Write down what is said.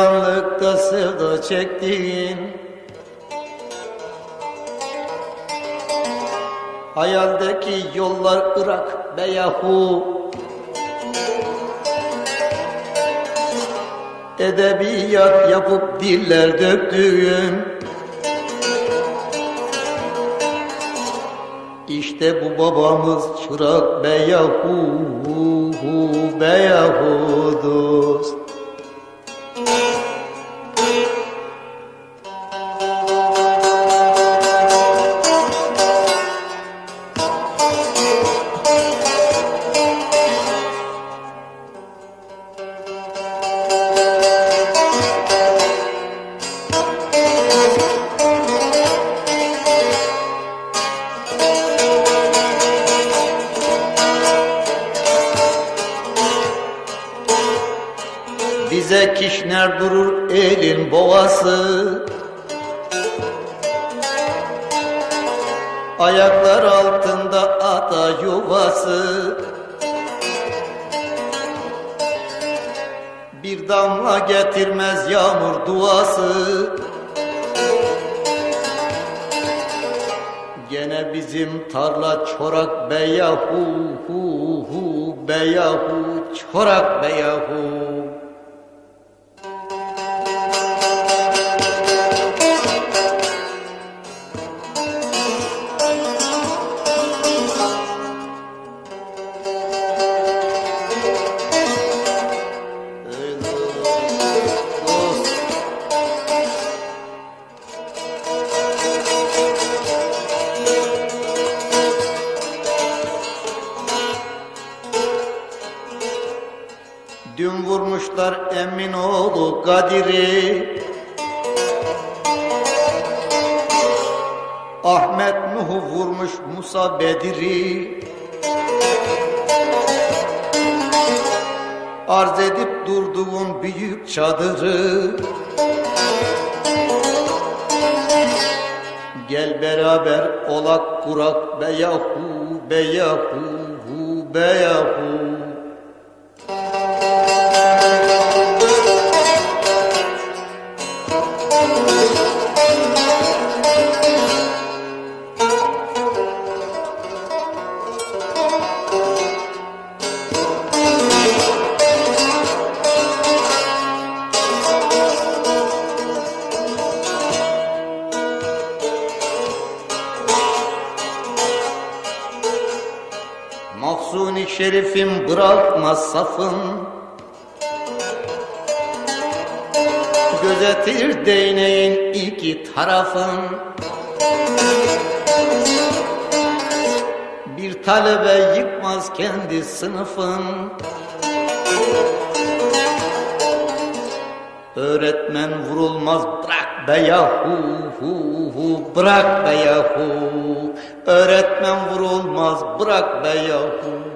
Karanlıkta sevda çektiğin, hayaldeki yollar Irak be yahu. Edebiyat yapıp diller döktüğün, İşte bu babamız çırak be yahu, be yahu dost. Bize kişner durur elin boğası, ayaklar altında ata yuvası. Bir damla getirmez yağmur duası, gene bizim tarla çorak be yahu, be yahu, çorak be yahu. Dün vurmuşlar Eminoğlu Kadir'i, Ahmet Nuh'u vurmuş Musa Bedir'i. Arz edip durduğun büyük çadırı, gel beraber olak kurak be yahu, be yahu, be yahu. Mahzun-i şerifim bırakmaz safın, gözetir değneğin iki tarafın. Bir talebe yıkmaz kendi sınıfın, öğretmen vurulmaz bırak be yahu, bırak be yahu. Öğretmen vurulmaz bırak be yahu.